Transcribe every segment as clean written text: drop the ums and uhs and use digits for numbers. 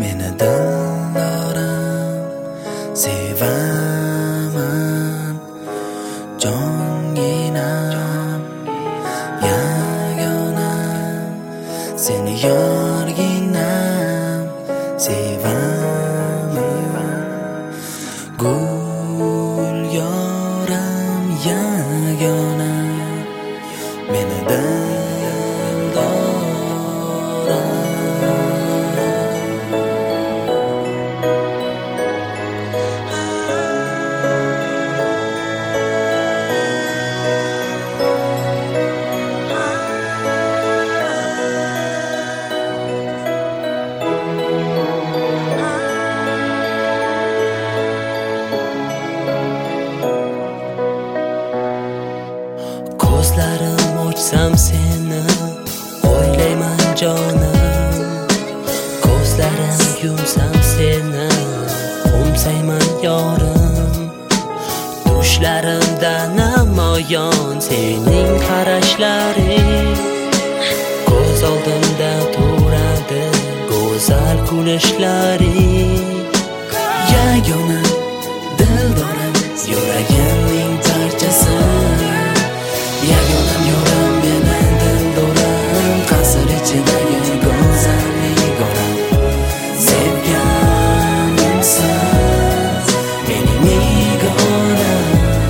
meni dildorim sevaman, jonginam, yagonam, seni yorginam sevaman, gul yoram yagonam, meni dildorim. Ko'zlarim ochsam seni o'ylayman jonim, ko'zlarim yumsam seni qo'msayman yorim. Tushlarimda namoyon sening qarashlaring, ko'z oldimda turadi go'zal kulishlaring. Yagona dildorim, yuragimning parchasi, yagonam yoram meni dildorim, qasr ichidagi go'zal yagonam. Sevganimsan mening yagonam,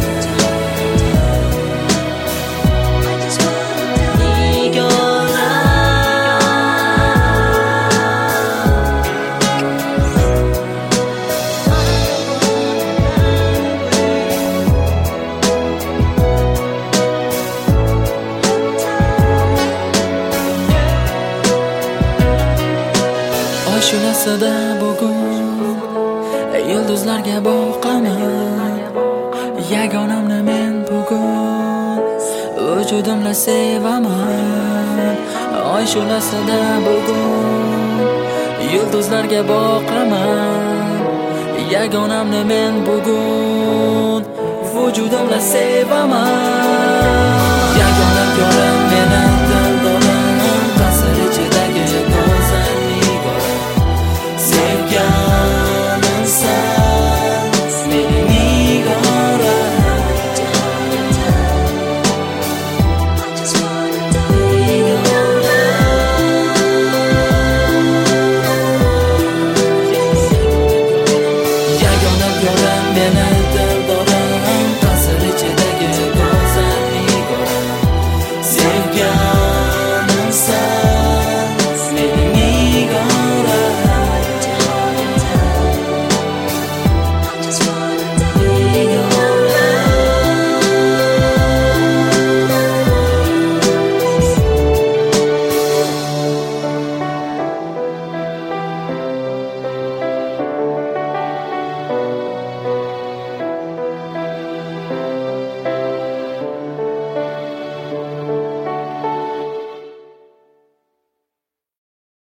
ashulasida bugun yulduzlarga boqaman, yagonamni men bugun vujudimla sevaman. Ashulasida bugun yulduzlarga boqaman, yagonamni men bugun vujudimla sevaman. Yagonam yoram